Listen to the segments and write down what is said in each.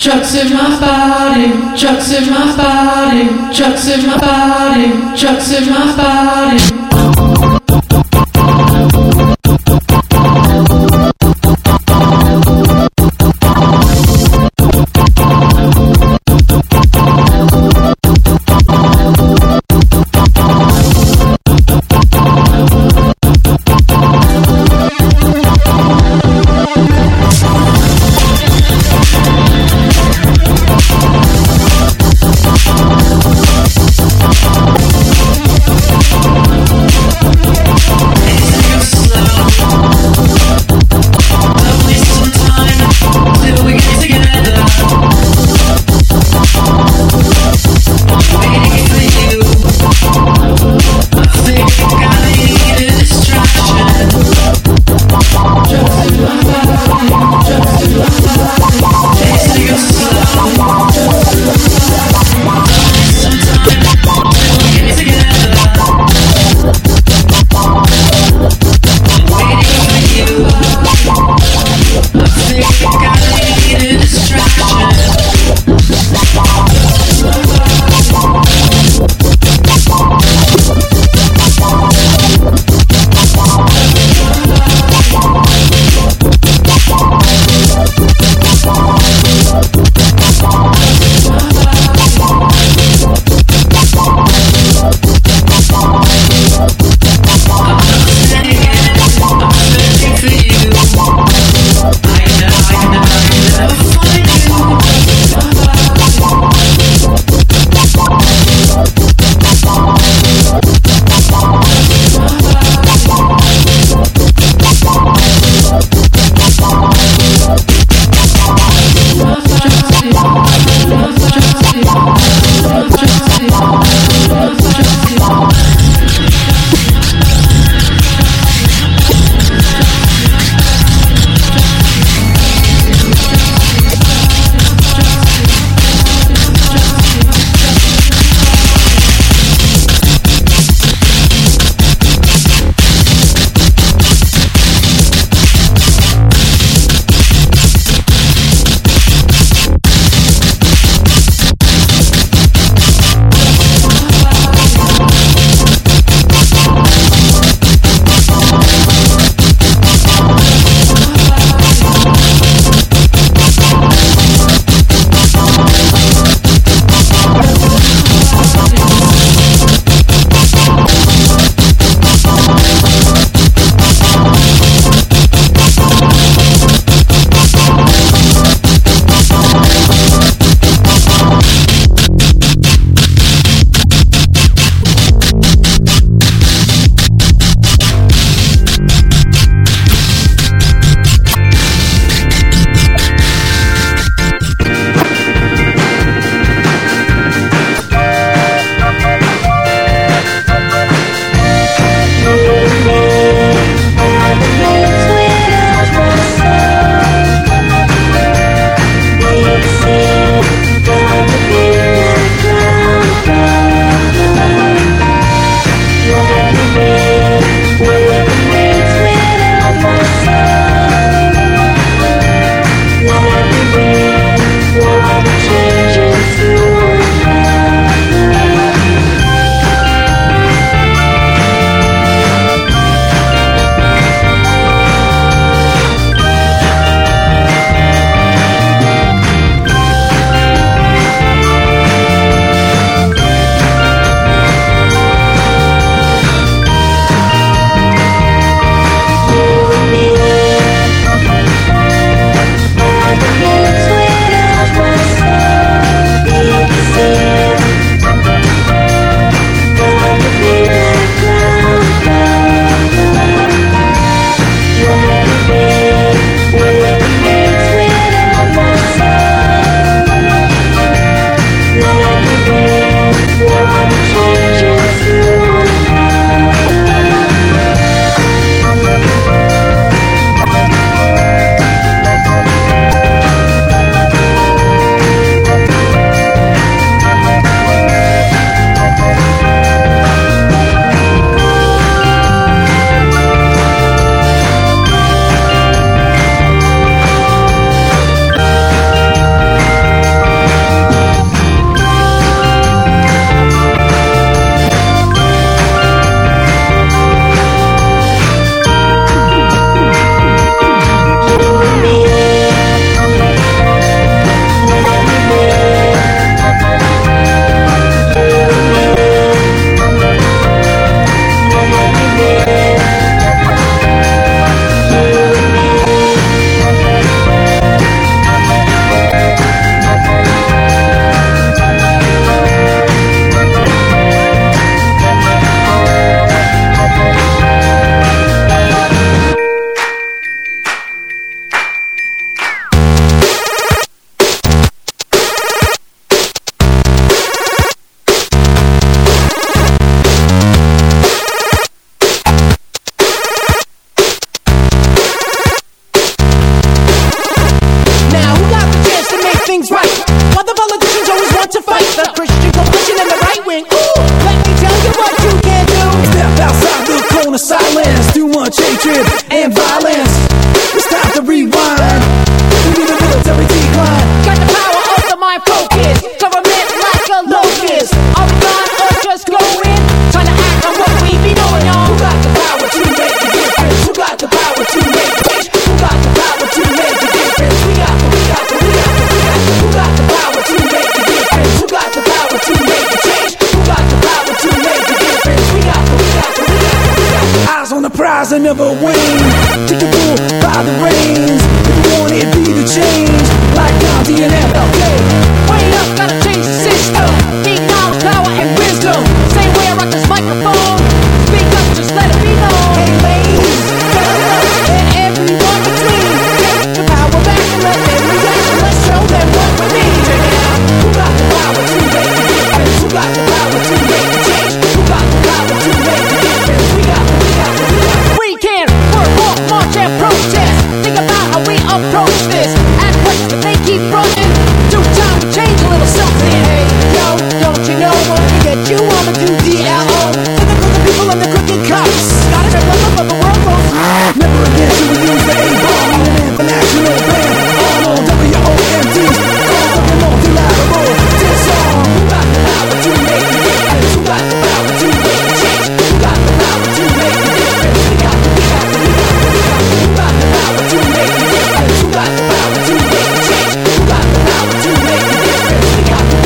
drugs in my body, drugs in my body, drugs in my body, drugs in my body. why the politicians always want to fight the Christian coalition and the right wing. Ooh, let me tell you what you can do. Step outside the cone of silence. Too much hatred and violence. It's time to rewind. We need a military decline. Got the power of the mind focus. Government like a locust. Are we gone or just going? Trying to act on what we be doing, y'all. Who got the power to make the difference? Who got the power to make the change? Who got the power to make the difference? Who got the power to make the difference? Who got the power to make the change? Who got the power to make the difference? We got the eyes on the prize and never wane. Take the bull by the reins. If you want it, be the change. Like Gandhi and MLK. Wait up, gotta change the system. Need knowledge, power, and wisdom. Same way I rock this microphone. Speak up, just let it be known. Hey ladies, fellas, and everyone between. Get your power back and let them react. Let's show them what we mean. Check it out. Who got the power to make the difference? Who got the power to make the change? Who got the power to make the difference? We can work, walk, march, and protest. Think about how we approach this. At once, but they keep running. Do time to change a little something. Hey, yo, don't you know when we get you on the 2DLO? To the crooked people and the crooked cops. Gotta check the look of the world goes. Never again should we use the A-bomb on an international band. All on WOMDs. All fucking multilateral. This song. Who got the power to make the difference? Who got the power to make the change? Who got the power to make the difference? We got the who got the power to make the difference? Who got the power to make the change? Who got the power to make the difference? We got the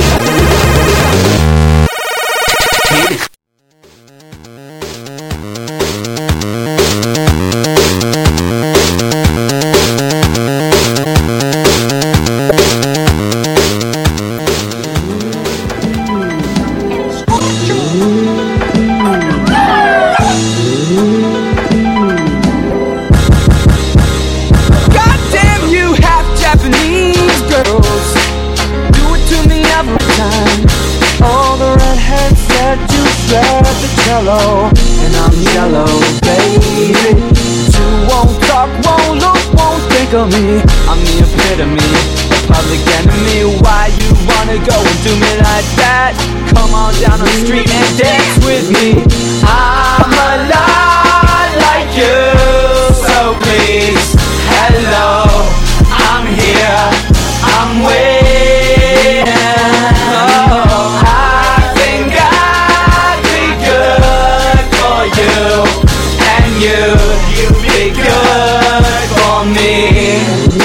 Goddamn you half Japanese girls, do it to me every time. All the redheads said you shred the cello, and I'm yellow, baby. You won't talk, won't look, won't think of me. I'm the epitome, a public enemy. Why you wanna go and do me like that? Come on down the street and dance with me. I'm a lot like you, so please, hello, I'm here, I'm waiting. Oh, I think I'd be good for you, and you'd be good for me.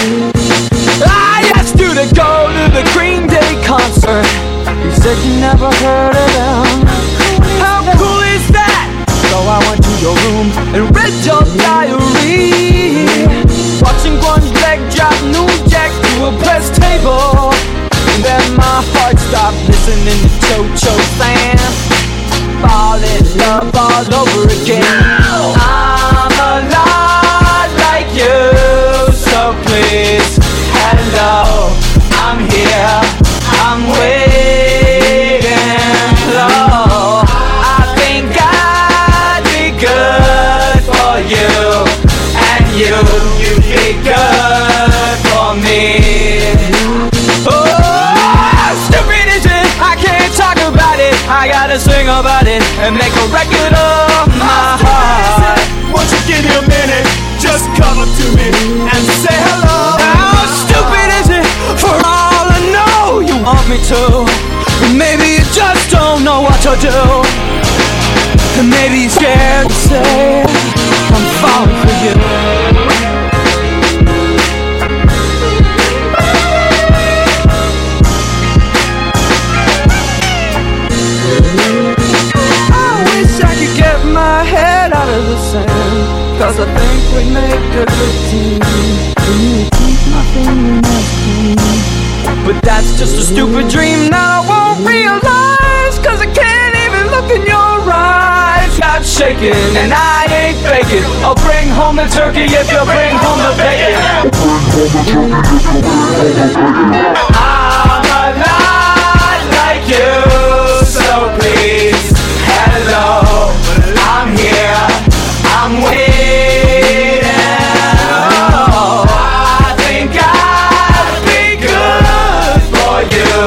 I asked you to go to the Green Day concert. You said you never heard of them. How cool is that? So I went to your room and read your diary, watching Grunge leg drop New Jack to a press table. And then my heart stopped listening to Cho-Cho Sam. Fall in love all over again. I'm a lot like you, so please, hello, I'm here, I'm waiting. Oh, I think I'd be good for you, and you'd be good for me. Oh, stupid is it? I can't talk about it. I gotta sing about it and make a record of my heart. Won't you give me a minute? Just come up to me and say hello. How stupid is it? For all I know, you want me to. Maybe you just don't know what to do. And maybe you're scared to say I'm falling for you. Get my head out of the sand, 'cause I think we'd make a good team. And you keep my fingernails clean. But that's just a stupid dream that I won't realize, 'cause I can't even look in your eyes. Got shaking and I ain't faking. I'll bring home the turkey if you bring home the bacon. I'm a lot like you, so please, hello, I'm here, I'm waiting. Oh, I think I'd be good for you,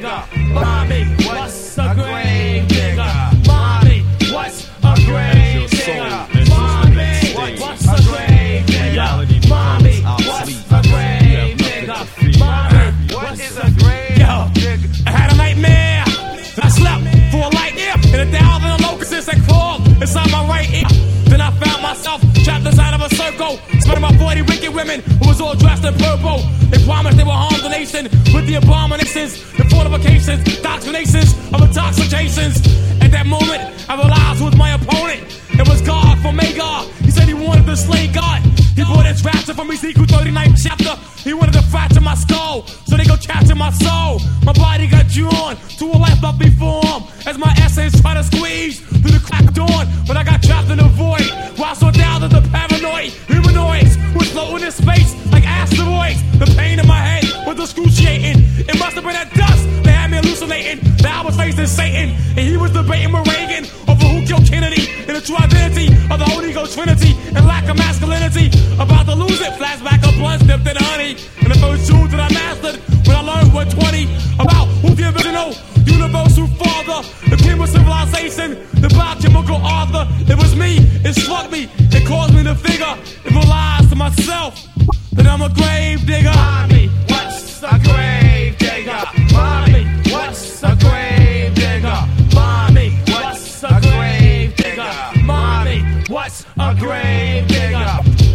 digger? Mommy, what's a grave digger? Mommy, what's a grave digger? Mommy, what's a grave digger? Mommy, what's a grave digger? Mommy, what is a grave digger? I had a nightmare. I slept for a light year in 1,000 locusts that crawled inside my right ear. Then I found myself trapped inside of a circle, spending my 40 wicked women who was all dressed in purple. They promised they would harm the nation with the abominations, the fortifications, doctrinations of intoxications. At that moment, I realized who was my opponent. It was God from Magog. He said he wanted to slay God. He brought his rapture from Ezekiel 39th chapter. He wanted to fracture my skull so they could capture my soul. My body got drawn to a life of form as my essence tried to squeeze through the crack of dawn. But I got trapped in the void while I saw down to the paranoid humanoids who was floating in space like asteroids. The pain in my head was excruciating. It must have been that dust that had me hallucinating that I was facing Satan, and he was debating with Reagan over who killed Kennedy and the true identity of the Holy Ghost Trinity and lack of masculinity. About to lose it, flashback of blunts dipped in honey. And the first truth that I mastered when I learned what 20 about who the original universal father, the king of civilization, the biochemical author. It was me, it struck me, it caused me to figure, it realized to myself that I'm a grave digger. Mommy, what's a grave digger? Mommy, what's a grave digger? Mommy, what's a grave digger? Mommy, what's a grave digger?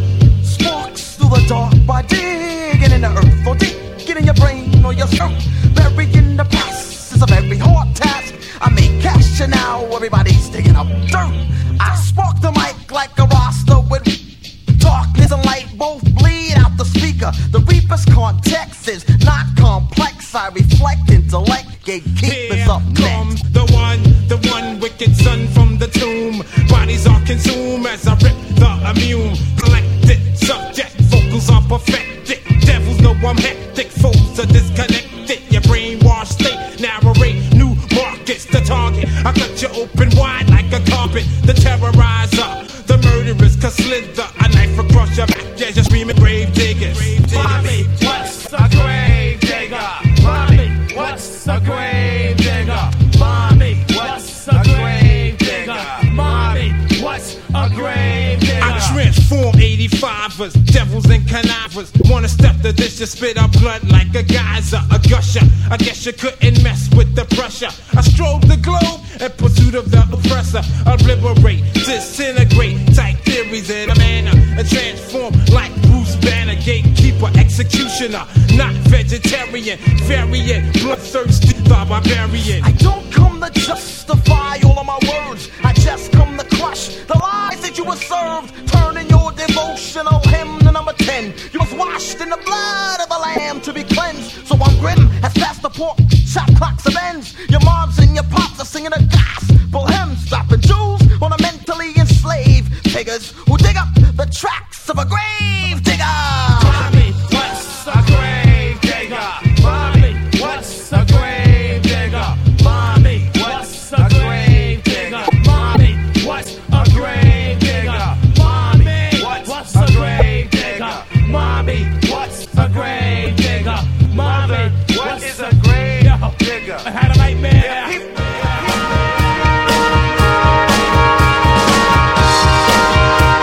Sparks through the dark by digging in the earth, or digging in your brain or your throat, burying the past is a very hard task. I make cash and now everybody's digging up dirt. I spark the mic like a roster with darkness and light both bleed out the speaker. The reaper's context is not complex. I reflect intellect, gatekeepers up next. The one wicked son from the tomb. Bodies are consumed as I rip the immune. Collected subject, vocals are perfected. Devils know I'm hectic, foes are disconnected. Your brainwashed state, narrate new markets. The target, I cut you open wide like a carpet. The terrorizer, the murderers can slither a knife across your back. Yeah, just screaming grave diggers. Mommy, what's a grave digger? Mommy, what's a grave digger? Mommy, what's a grave digger? Mommy, what's a grave digger? I transform 85ers, devils and connivers. Wanna step to this, just spit out blood like a geyser, a gusher. I guess you couldn't mess with the pressure. I strobe the globe in pursuit of the oppressor. Obliterate, disintegrate, type theories in a manner, and transform like Bruce Banner, gatekeeper, executioner, not vegetarian, variant, bloodthirsty, the barbarian. I don't come to justify all of my words. I just come to crush the lies that you were served. Turning your devotional hymn to number 10. You was washed in the blood of the lamb to be cleansed. So I'm grim as fast the pork shot clocks of ends. Your moms and your pops are singing a gospel hymn, stopping Jews on a mentally enslaved piggers who dig up the tracks of a grave digger. Mommy, what's a grave digger? Mommy, what's a grave digger? Mommy, what's a grave digger? Mommy, what's a grave digger? Mommy, what's a grave digger? Mommy, what's a grave digger? Mommy, what is a grave digger? I had a nightmare.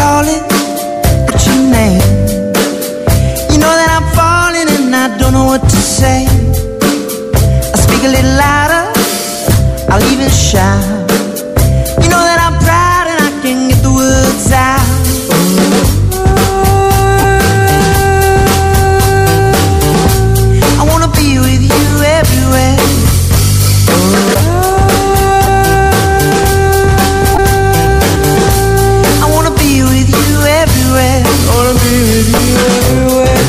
calling, what's your name? You know that I'm falling and I don't know what to say. I speak a little louder, I'll even shout. You know that I'm proud and I can get the words out. I wanna be with you everywhere. I wanna be with you everywhere. I wanna be with you everywhere.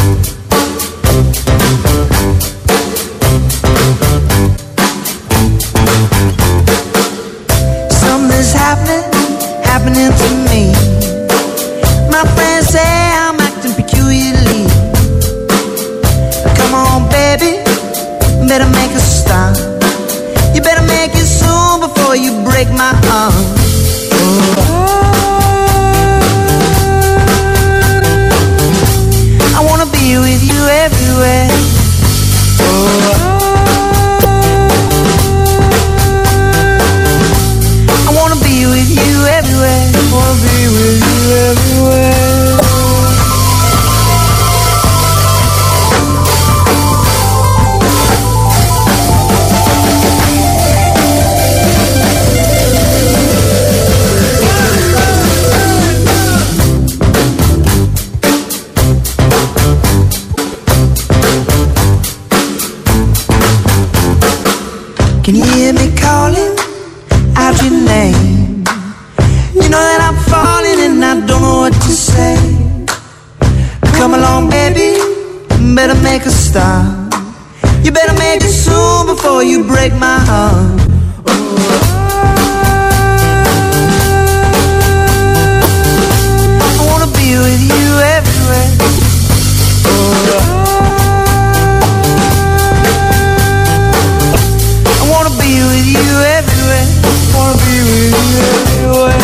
Something's happening to me. My friends say I'm acting peculiarly. Come on, baby, better make a stop. You better make it soon before you break my arm. I wanna be with you everywhere. I wanna be with you everywhere. I wanna be with you everywhere. Can you hear me calling out your name? You know that I'm falling and I don't know what to say. Come along, baby, better make a stop. You better make it soon before you break my heart. I wanna be with you everywhere. I wanna be with you everywhere. Wanna be with you everywhere.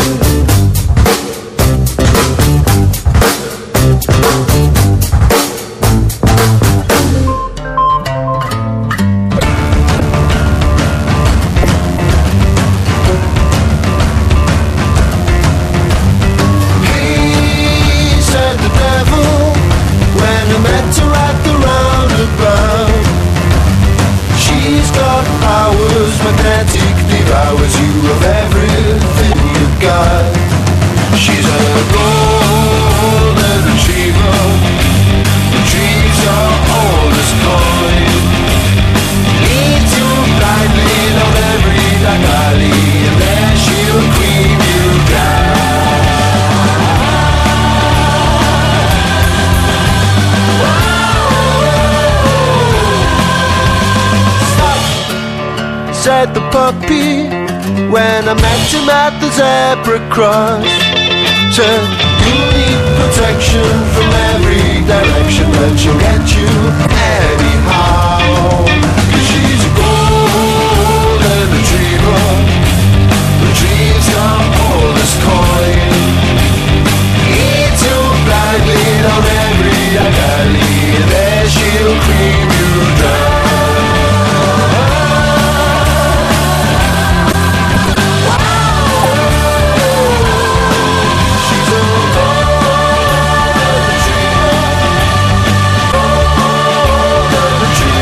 He said the devil when I met her at the roundabout. She's got powers, magnetic, devours you of everything you got. She's a golden retriever, retrieves your oldest coin. Leads you blindly down every dark alley, and there she'll cream you down. Said the puppy when I met him at the zebra cross. Said you need protection from every direction, but she'll get you anyhow. 'Cause she's a golden retriever, retrieves your oldest coin. Leads you blindly down every alley, and there she'll cream you down. Retriever,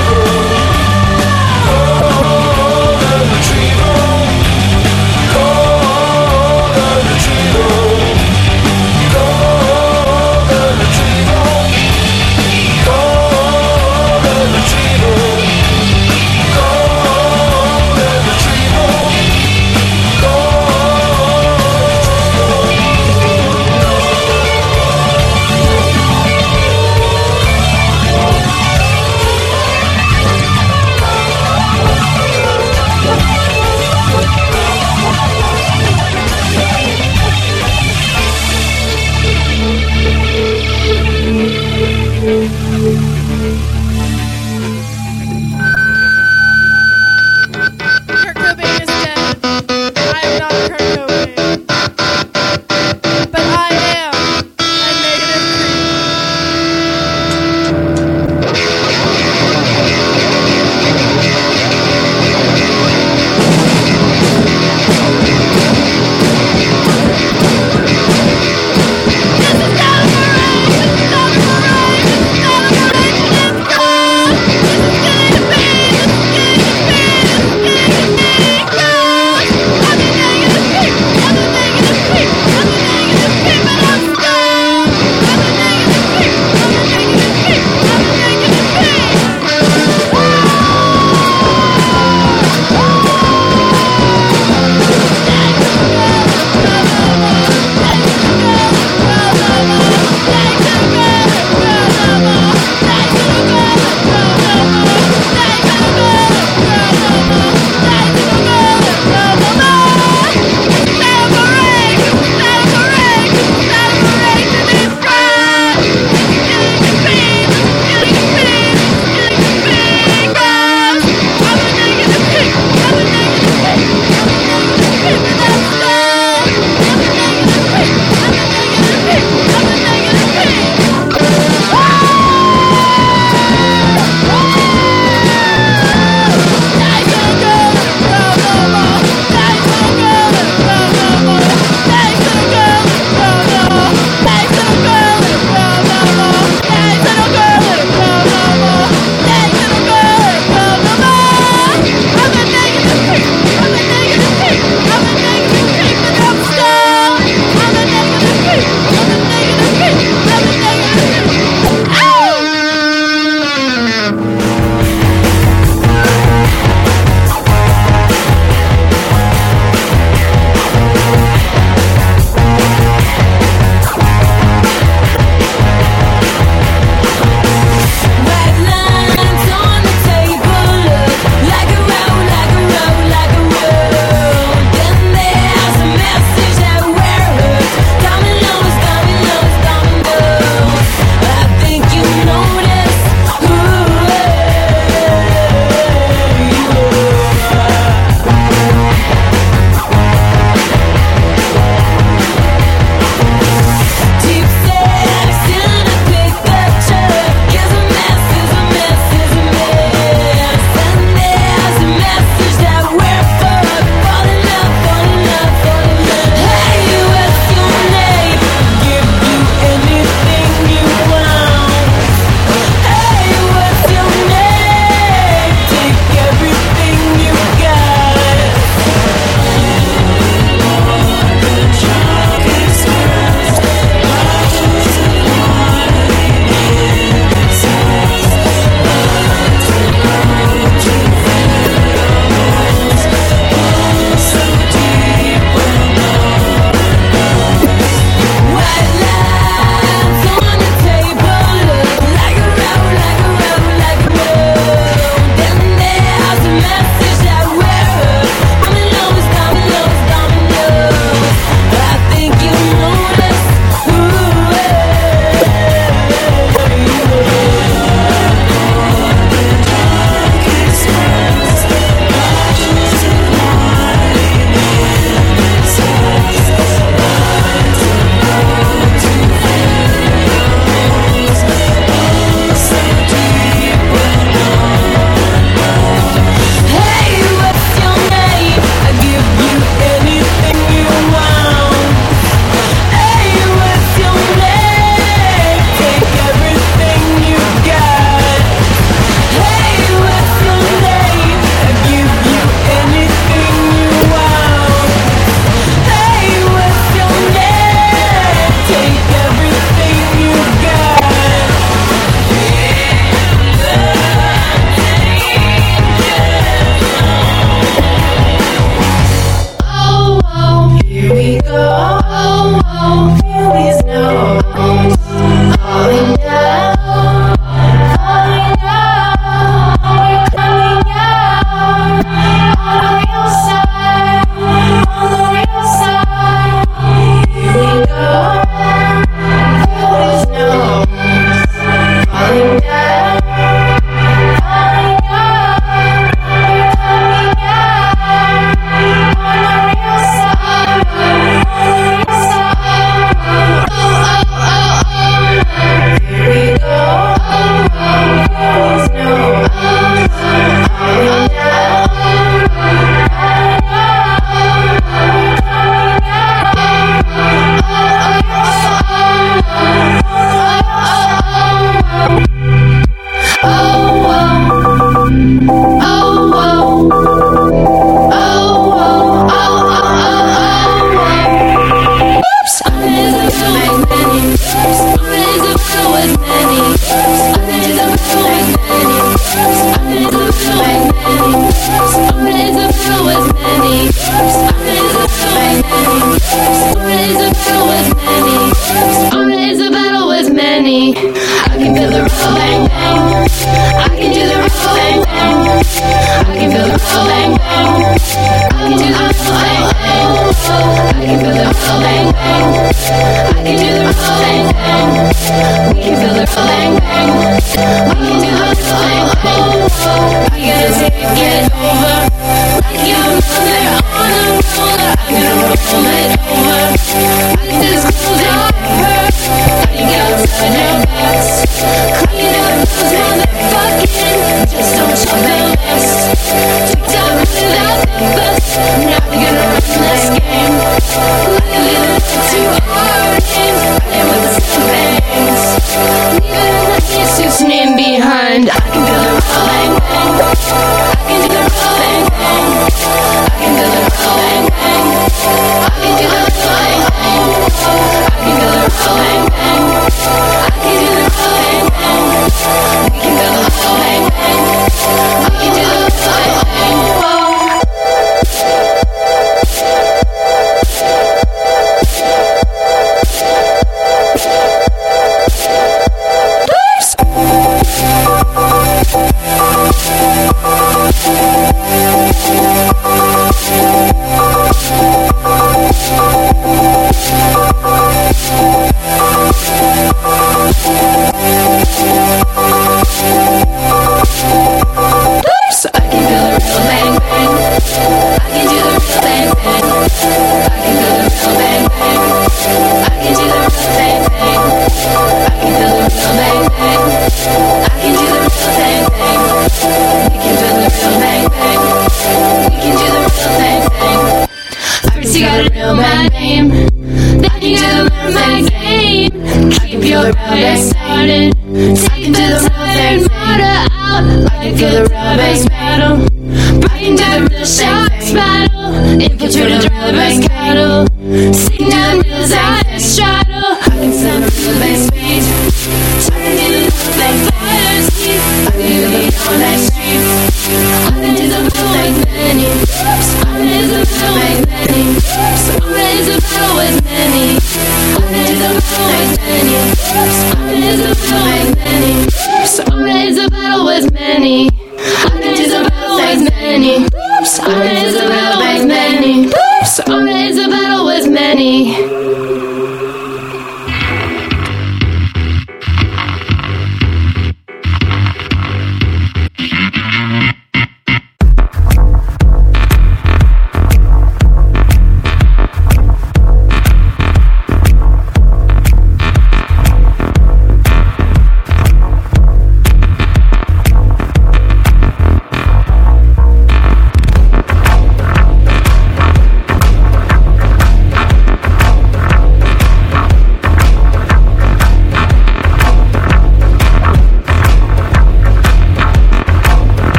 the race started. Taking to the southern border out. Fighting for the race battle. Breaking down the sharks battle. Infiltrating the race cattle. Sitting down the side straddle. Hugging some race speed. Turning to the like fire speed. Hugging to the like streets. Hugging to the like many. Hugging to the like many. Hugging to the battle with many. Hugging to the battle with many. Hugging to the battle with many. Hugging to the battle with many.